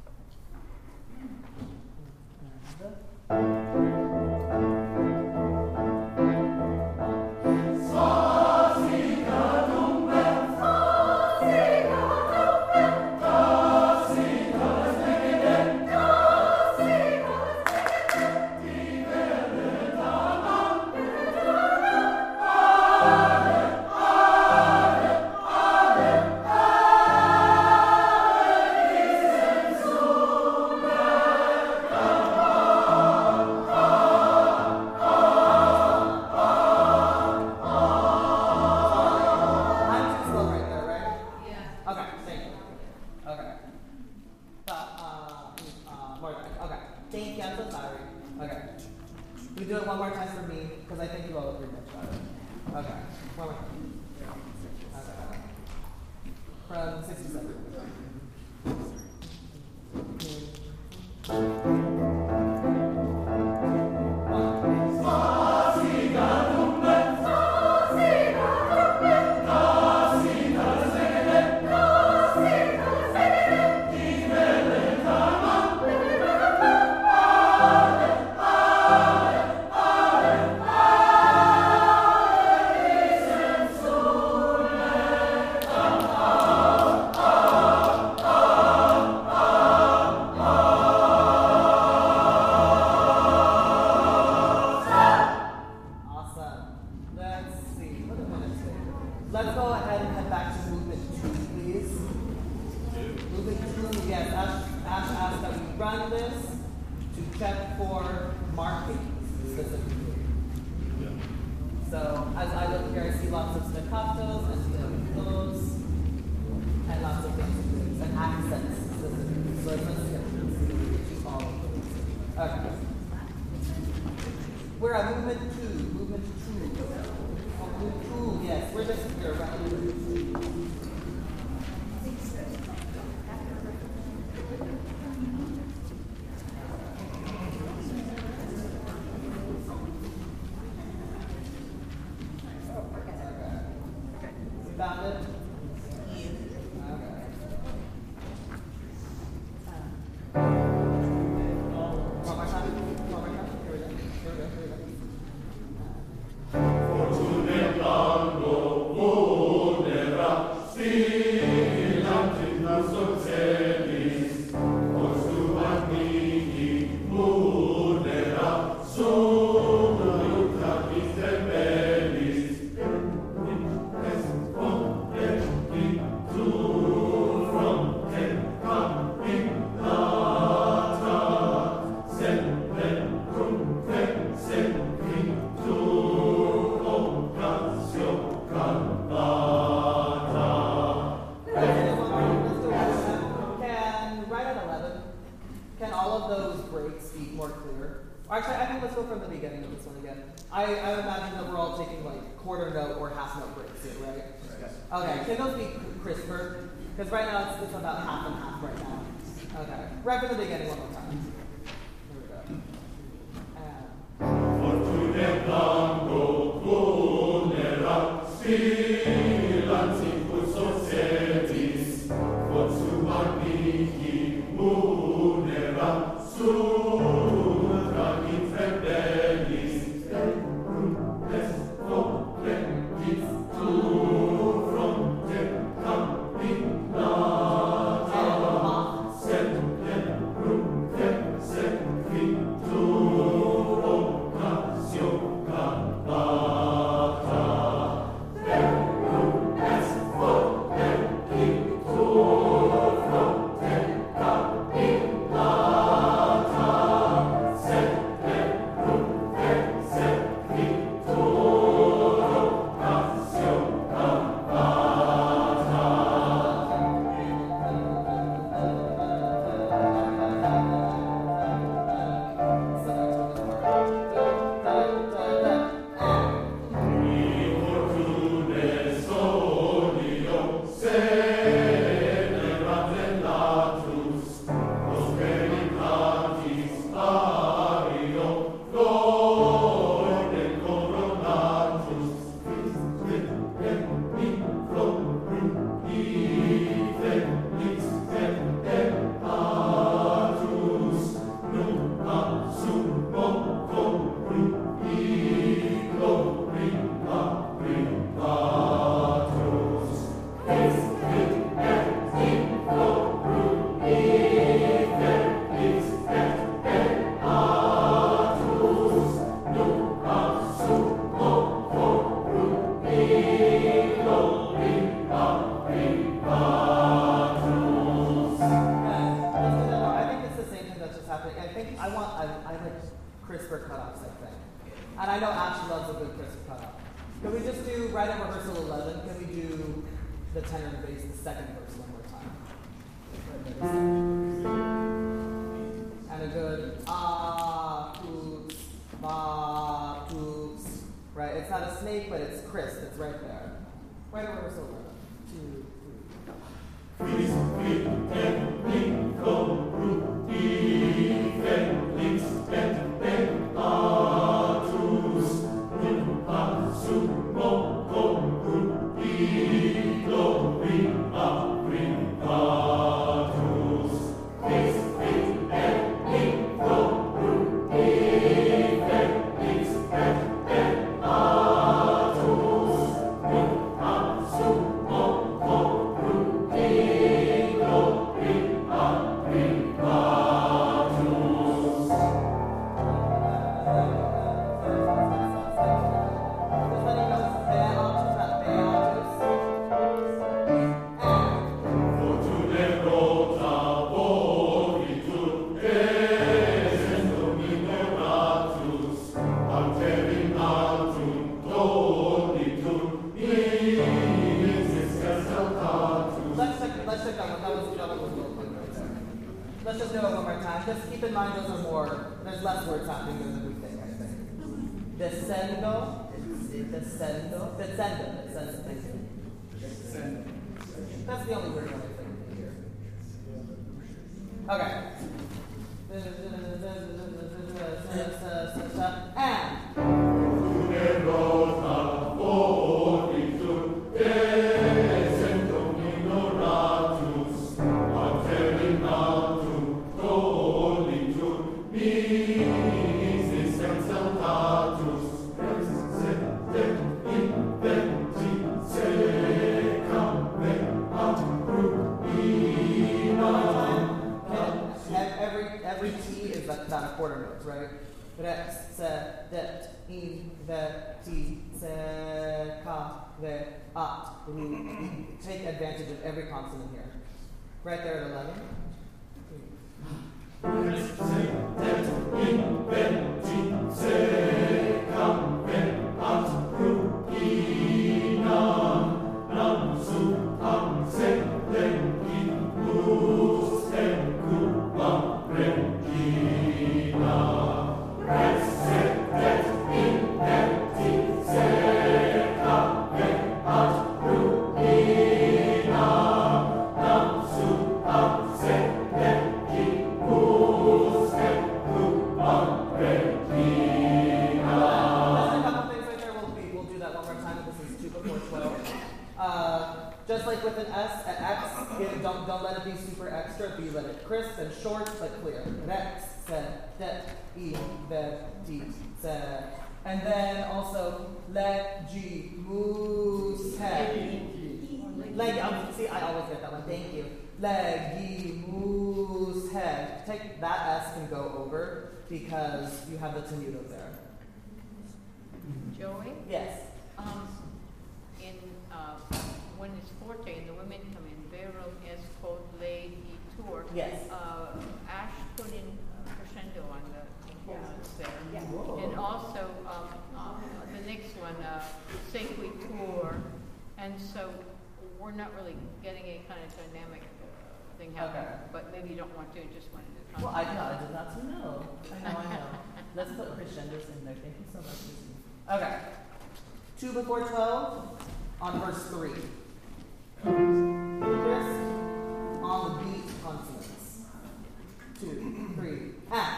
B: I'm too slow right there, right?
D: Yeah.
B: Okay, thank you. Okay. Uh, uh, uh, more time. Okay. Thank you, I'm so sorry. Okay. We do it one more time for me, because I think you all agree much better. Okay. One more time. Okay. From sixty-seven. Awesome. Let's see. What a minute say? Let's go ahead and head back to movement two, please. Movement two, yes. Ash, Ash asked that we run this to check for markings specifically. So as I look here, I see lots of staccatos and flamingos and lots of things and accents specifically. So let's get all of those. Okay. We're at movement two, movement two. Oh, movement two, yes, we're just here around movement two. Okay. You found it? Okay. One more time. One more time. Here we go. Here we go. Here we go. Can, right at eleven, can all of those breaks be more clear? Or actually, I think let's go from the beginning of this one again. I, I would imagine that we're all taking like quarter note or half note breaks here, right? Okay, can those be crisper? Because right now it's, it's about half and half right now. Okay, right from the beginning one more time. Here we go. And good crisp cut. Can we just do right at rehearsal eleven? Can we do the tenor and bass, the second verse one more time? And a good ah toots, ma toots. Right? It's not a snake, but it's crisp. It's right there. Right at rehearsal eleven. Two, three, Let's just do it one more time. Just keep in mind those are more, there's less words happening than we think, I think. Descendo, descendo, descendo, descendo, thank you. That's the only word I think here. Okay. And. Every T is that, that a quarter note, right? Rex, se, det, in, ve, ti, se, ka, ve, at, ru. Take advantage of every consonant here. Right there at eleven. Rex, se, det, in, ve, ti, se, ka, ve, at, ru, inam, nam, su, am, se, le, in, us, e, ku, am. Regina, res et et in eti seca et ad ruina, nam su am se eti us et cubam regina. Just a couple things right there. We'll, be, we'll do that one more time. This is two before twelve. Uh, Just like with an S at X, it, don't, don't let it be super extra, be let it crisp and short but clear. Rex, se, det, I, ve, ti, se. And then also, le, gi, mu, se. Leg, um, see, I always get that one, thank you. Le, gi, mu, se. Take that S can go over because you have the tenuto there.
F: Joey?
B: Yes.
F: Um, in, uh, when it's forte and the women come in, vero es quod lei e tour.
B: Yes.
F: Uh, Ash put in uh, crescendo on the performance there.
B: Yeah. Whoa.
F: And also, um, uh, the next one, uh, sequi tour. And so we're not really getting a kind of dynamic uh, thing happening.
B: Okay.
F: But maybe you don't want to, just wanted to.
B: Well, I, no, I did not know. I know, I know. Let's put crescendos in there. Thank you so much, Susie. Okay. Two before twelve on verse three. Crisp on the beat consonants. Two, three, and.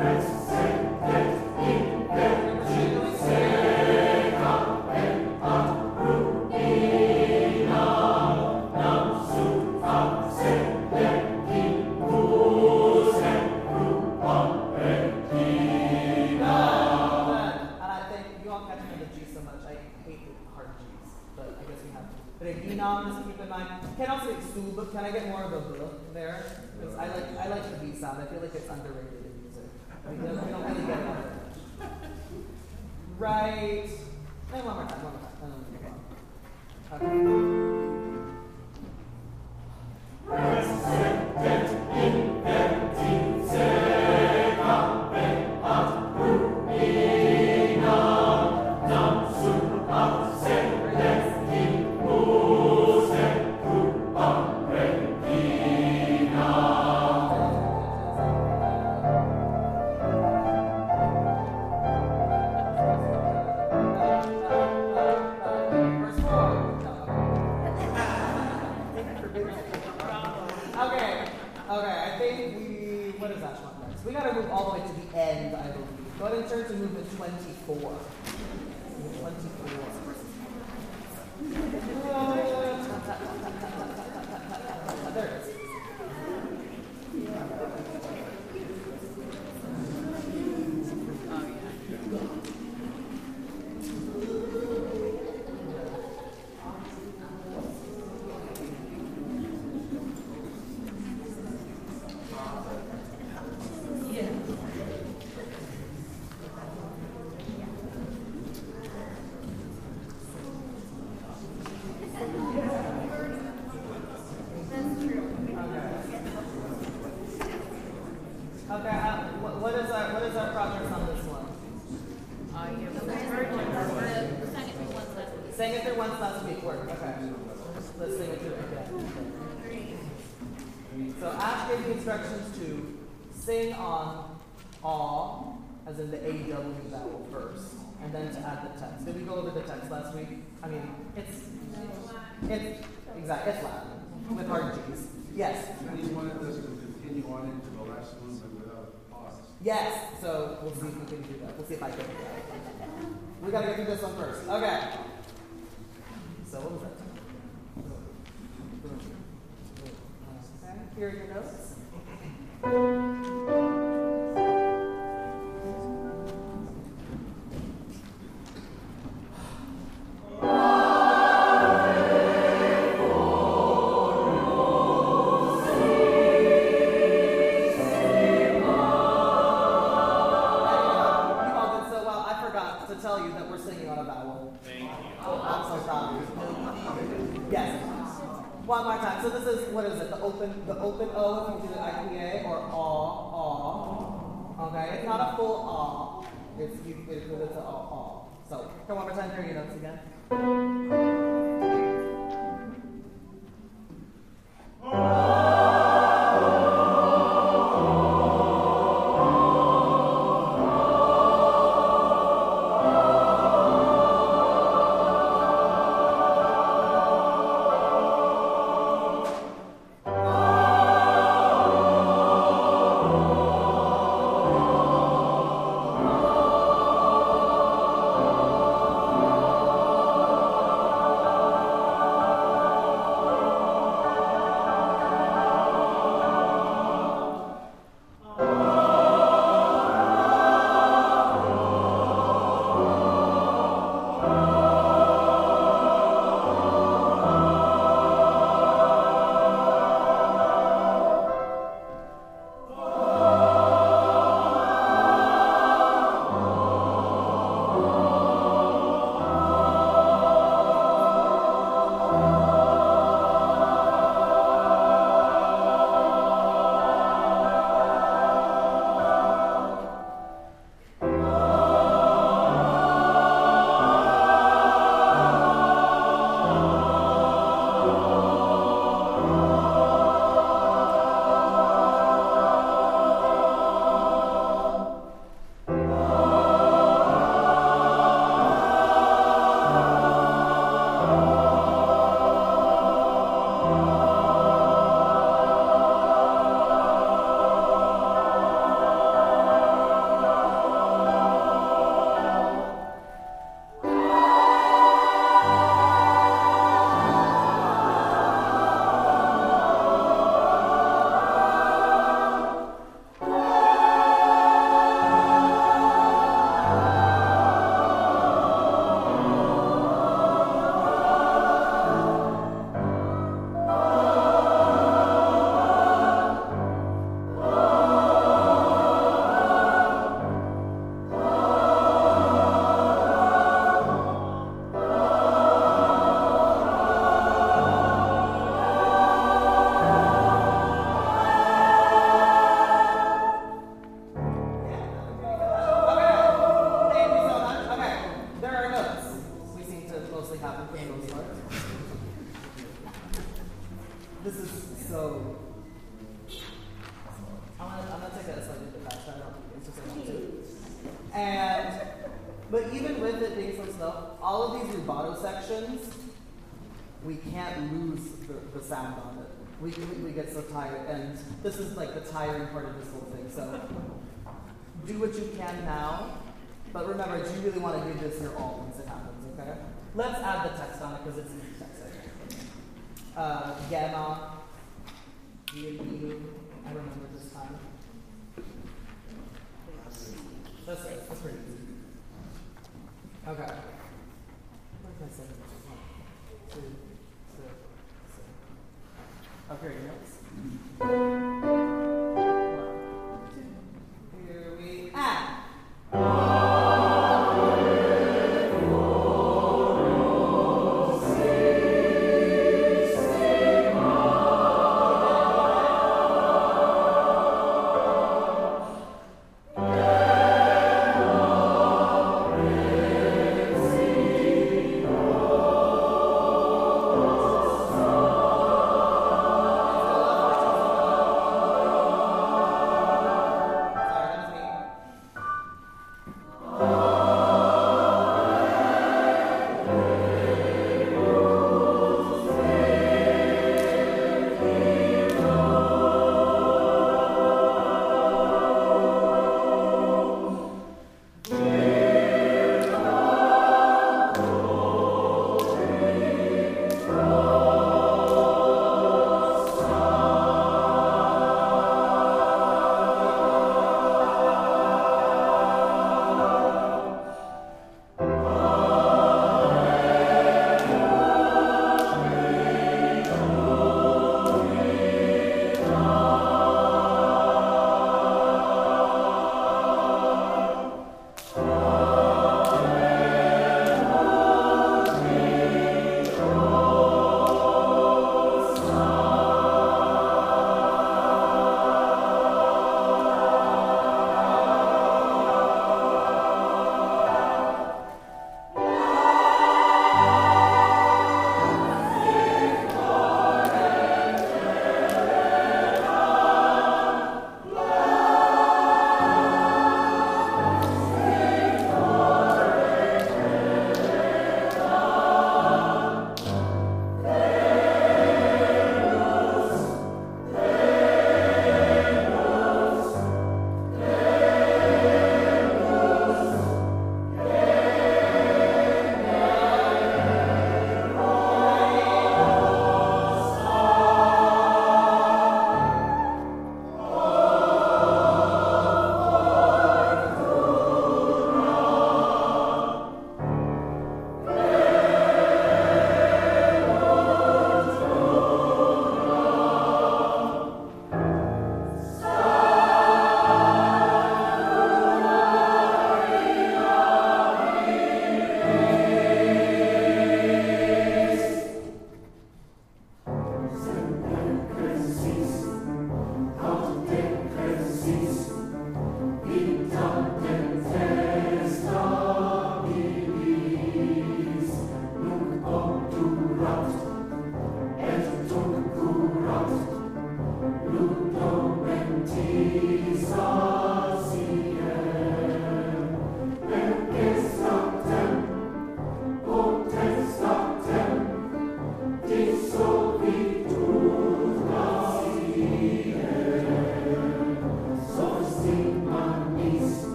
B: Reginam, just keep in mind. Can also say sub, but can I get more of a b there? Because I like I like the B sound. I feel like it's underrated in music. We don't, we don't really get it. Right. And one more time, one more time. And then we move on. Okay. We gotta move all the way to the end, I believe. Go ahead and turn to movement twenty-four. twenty-four. There it is.
F: Oh, yeah.
B: Okay, uh, what, what is our what is our progress on this one?
F: Uh, you have
D: Okay,
F: virgin
D: so
F: birth.
D: the second thing was last week.
B: Sang it through once last week. Work. Okay. Let's sing it through again. So Ash gave the instructions to sing on aw, as in the A W vowel first, and then to add the text. Did we go over the text last week? I mean, it's it's exactly it's Latin with hard G's. Yes.
I: And you wanted us to continue on into the last movement without a pause.
B: Yes. So we'll see if we can do that. We'll see if I can do that. We gotta get through this one first. Okay. So what was that? Okay. Here are your notes. One more time. So this is, what is it? The open, the open O, if you do the I P A, or aw, aw. Okay, it's not a full aw. It's, you, it's, it's a aw, aw. So, come one more time, hear your notes again. And, but even with it being so slow, all of these rubato sections, we can't lose the, the sound on it. We, we, we get so tired, and this is like the tiring part of this whole thing. So do what you can now, but remember, do you really want to give this your all once it happens, okay? Let's add the text on it because it's easy text. Uh, gamma, D and E, I remember this time. That's it, that's pretty easy. Okay. What did I say? One, two, three, six. Okay, your notes. One, two. Here we add.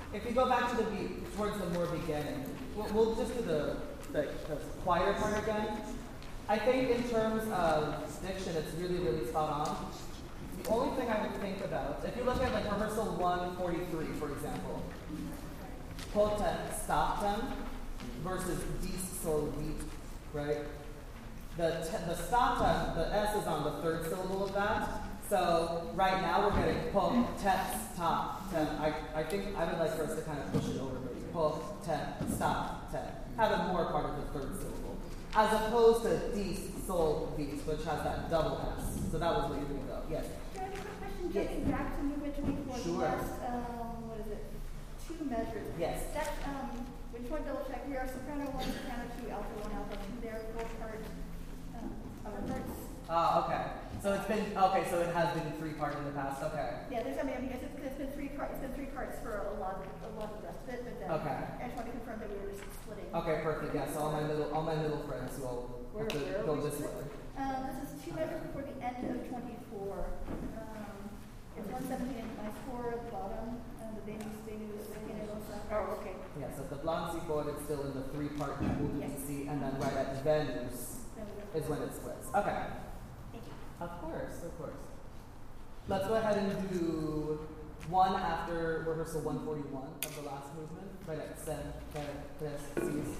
B: if you go back to the beat towards the more beginning, we'll, we'll just do the, the, the quieter part again. I think in terms of diction, it's really, really spot on. The only thing I would think about, if you look at like rehearsal one forty-three, for example, potem stoptem versus dis sol vit, right? The, te- the stoptem, the S is on the third syllable of that. So right now we're getting po, te, stop, te. I, I think I would like for us to kind of push it over, maybe. Po, te, stop, te. Have it more part of the third syllable. As opposed to dis, sol, vit, which has that double S. So that was where you're going to go. Yes?
A: Can I have a quick question, jumping back to movement twenty-four, the
B: Sure.
A: last, um, what is it, two measures?
B: Yes.
A: That, um, we just want to double check, we are soprano one, soprano two, alto one, alto two, there, four parts, um, other parts.
B: Ah, okay. So it's been, okay, so it has been three part in the past, okay.
A: Yeah, there's, I mean, I guess it's, it's been three parts, it's been three parts for a lot, a lot of the rest of it, but then.
B: Okay.
A: I just want to confirm that we were splitting.
B: Okay, perfect, yeah, so all my little, all my little friends will
A: Where-
B: have to
A: where are
B: go
A: we
B: this
A: split?
B: way.
A: Um, this is two measures before the end of twenty-four. Um, it's one seventeen and my score at the bottom, and the Venus, Venus, Venus. Oh, okay.
B: Yeah, so the Blancy chord is still in the three part
A: Yes.
B: C, and then right at Venus
A: Then we go.
B: is when it splits. Okay.
A: Thank you.
B: Of course, of course. Let's go ahead and do one after rehearsal one forty-one of the last movement, right at sen, fe, tres, sis.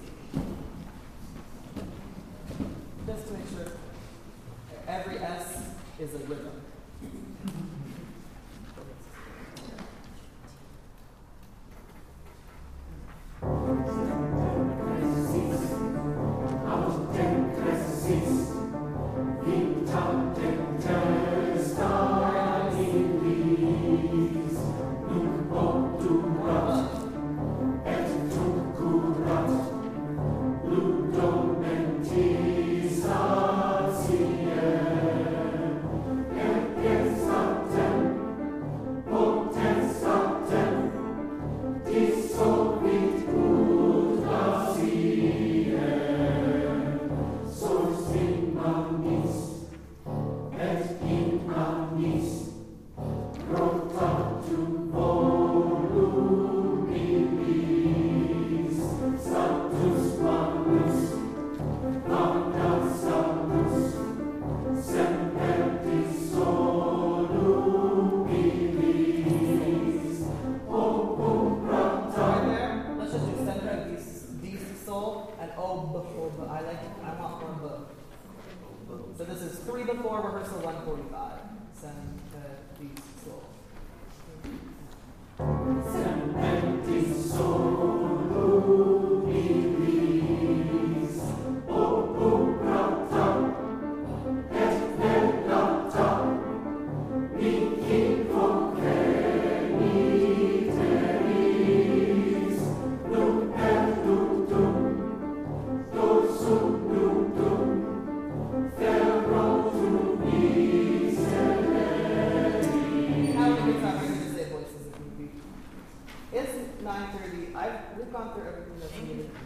B: Just to make sure every S is a rhythm. So this is three before rehearsal one forty-five. Sen, fe, di, sol. It's nine thirty. I've we've gone through everything that's needed.